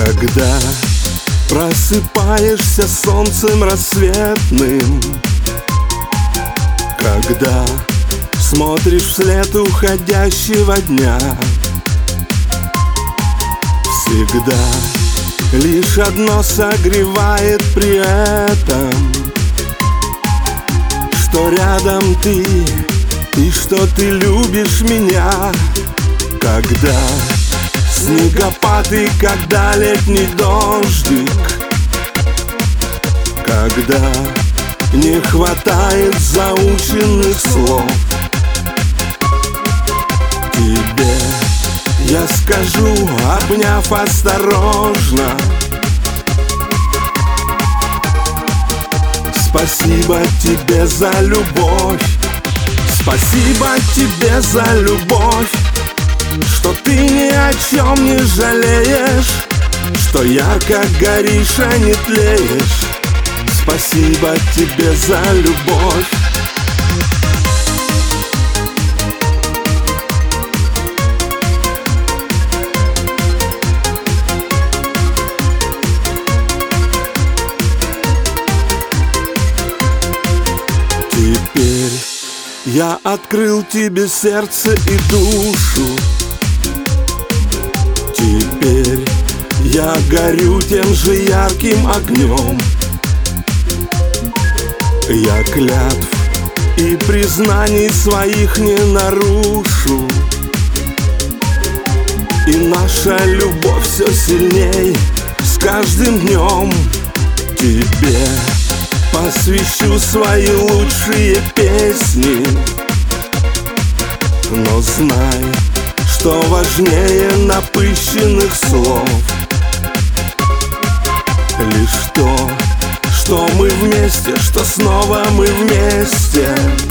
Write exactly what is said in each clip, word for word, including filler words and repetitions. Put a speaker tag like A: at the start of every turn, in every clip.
A: Когда просыпаешься солнцем рассветным, когда смотришь вслед уходящего дня, всегда лишь одно согревает при этом, что рядом ты и что ты любишь меня. Когда снегопад и когда летний дождик, когда не хватает заученных слов, тебе я скажу, обняв осторожно: спасибо тебе за любовь, спасибо тебе за любовь, что ты ни о чем не жалеешь, что ярко горишь, а не тлеешь. Спасибо тебе за любовь. Теперь я открыл тебе сердце и душу, теперь я горю тем же ярким огнем. Я клятв и признаний своих не нарушу, и наша любовь все сильней с каждым днем. Тебе посвящу свои лучшие песни, но знай, что важнее напыщенных слов лишь то, что мы вместе, что снова мы вместе.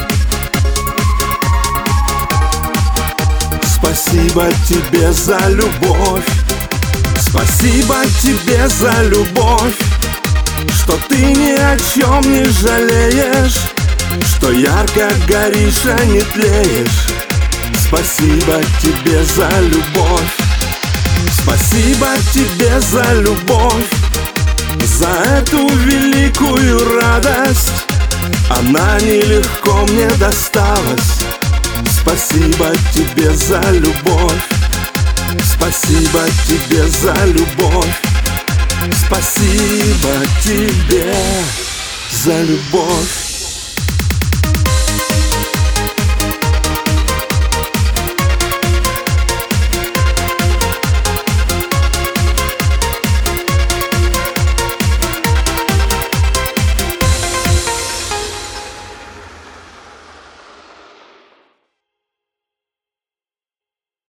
A: Спасибо тебе за любовь, спасибо тебе за любовь, что ты ни о чем не жалеешь, что ярко горишь, а не тлеешь. Спасибо тебе за любовь, спасибо тебе за любовь, за эту великую радость. Она нелегко мне досталась. Спасибо тебе за любовь, спасибо тебе за любовь, спасибо тебе за любовь.